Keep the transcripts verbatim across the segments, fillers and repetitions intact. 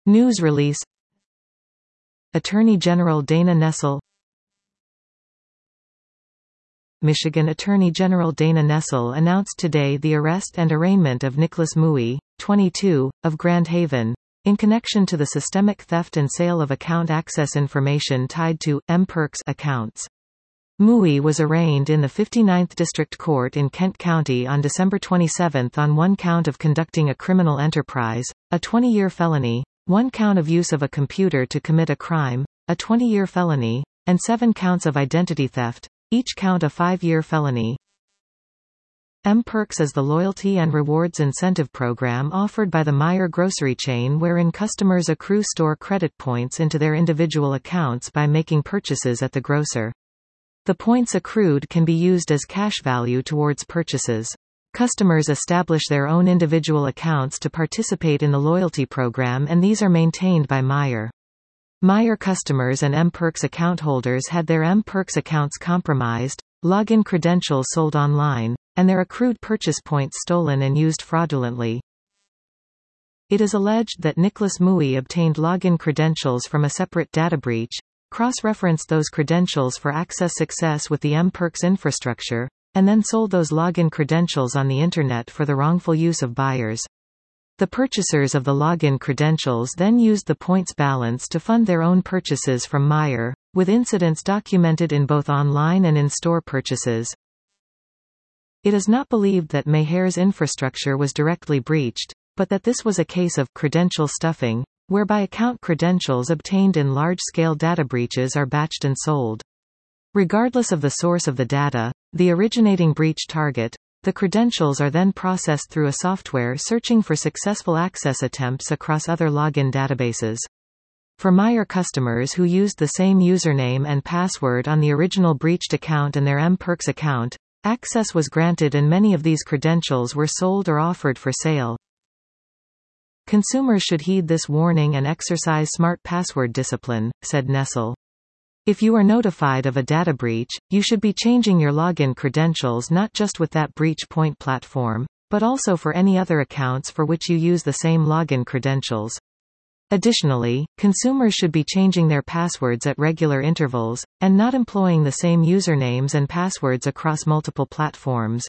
News release. Attorney General Dana Nessel. Michigan Attorney General Dana Nessel announced today the arrest and arraignment of Nicholas Mui, twenty-two, of Grand Haven, in connection to the systemic theft and sale of account access information tied to M-Perks accounts. Mui was arraigned in the fifty-ninth District Court in Kent County on December twenty-seventh on one count of conducting a criminal enterprise, a twenty-year felony, one count of use of a computer to commit a crime, a twenty-year felony, and seven counts of identity theft, each count a five-year felony. M-Perks is the loyalty and rewards incentive program offered by the Meijer grocery chain wherein customers accrue store credit points into their individual accounts by making purchases at the grocer. The points accrued can be used as cash value towards purchases. Customers establish their own individual accounts to participate in the loyalty program, and these are maintained by Meijer. Meijer customers and M-Perks account holders had their M-Perks accounts compromised, login credentials sold online, and their accrued purchase points stolen and used fraudulently. It is alleged that Nicholas Mui obtained login credentials from a separate data breach, cross-referenced those credentials for access success with the M-Perks infrastructure, and then sold those login credentials on the Internet for the wrongful use of buyers. The purchasers of the login credentials then used the points balance to fund their own purchases from Meijer, with incidents documented in both online and in-store purchases. It is not believed that Meijer's infrastructure was directly breached, but that this was a case of credential stuffing, whereby account credentials obtained in large-scale data breaches are batched and sold. Regardless of the source of the data, the originating breach target, the credentials are then processed through a software searching for successful access attempts across other login databases. For Meijer customers who used the same username and password on the original breached account and their M-Perks account, access was granted and many of these credentials were sold or offered for sale. Consumers should heed this warning and exercise smart password discipline, said Nessel. If you are notified of a data breach, you should be changing your login credentials not just with that breach point platform, but also for any other accounts for which you use the same login credentials. Additionally, consumers should be changing their passwords at regular intervals, and not employing the same usernames and passwords across multiple platforms.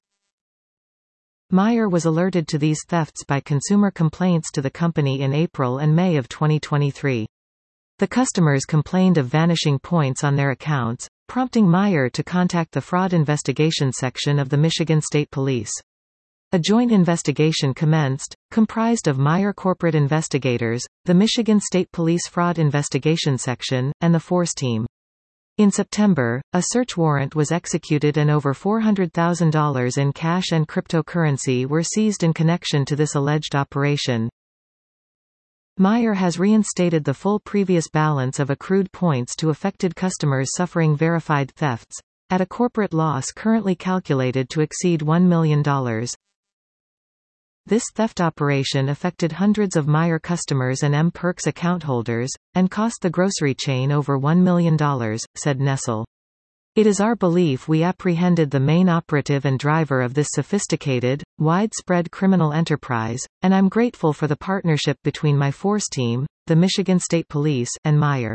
Meijer was alerted to these thefts by consumer complaints to the company in April and May of twenty twenty-three. The customers complained of vanishing points on their accounts, prompting Meijer to contact the Fraud Investigation Section of the Michigan State Police. A joint investigation commenced, comprised of Meijer corporate investigators, the Michigan State Police Fraud Investigation Section, and the Force Team. In September, a search warrant was executed and over four hundred thousand dollars in cash and cryptocurrency were seized in connection to this alleged operation. Meijer has reinstated the full previous balance of accrued points to affected customers suffering verified thefts, at a corporate loss currently calculated to exceed one million dollars. This theft operation affected hundreds of Meijer customers and M-Perks account holders, and cost the grocery chain over one million dollars, said Nessel. It is our belief we apprehended the main operative and driver of this sophisticated, widespread criminal enterprise, and I'm grateful for the partnership between my Force Team, the Michigan State Police, and Meijer.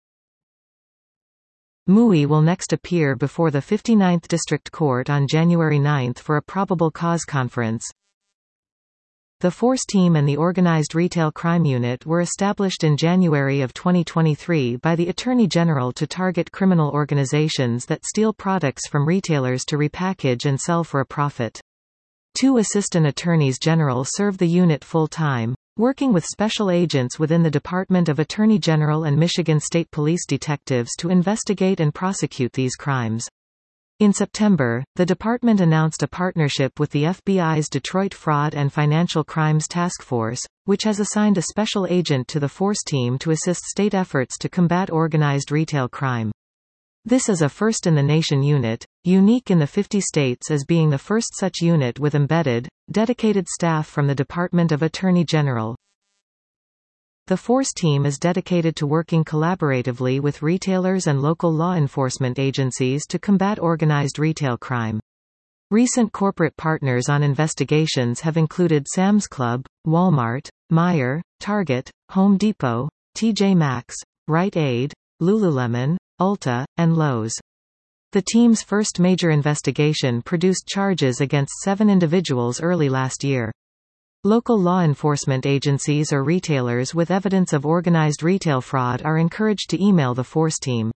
Mui will next appear before the fifty-ninth District Court on January ninth for a probable cause conference. The Force Team and the Organized Retail Crime Unit were established in January of twenty twenty-three by the Attorney General to target criminal organizations that steal products from retailers to repackage and sell for a profit. Two Assistant Attorneys General serve the unit full-time, working with special agents within the Department of Attorney General and Michigan State Police detectives to investigate and prosecute these crimes. In September, the department announced a partnership with the F B I's Detroit Fraud and Financial Crimes Task Force, which has assigned a special agent to the Force Team to assist state efforts to combat organized retail crime. This is a first-in-the-nation unit, unique in the fifty states as being the first such unit with embedded, dedicated staff from the Department of Attorney General. The Force Team is dedicated to working collaboratively with retailers and local law enforcement agencies to combat organized retail crime. Recent corporate partners on investigations have included Sam's Club, Walmart, Meijer, Target, Home Depot, T J Maxx, Rite Aid, Lululemon, Ulta, and Lowe's. The team's first major investigation produced charges against seven individuals early last year. Local law enforcement agencies or retailers with evidence of organized retail fraud are encouraged to email the force team.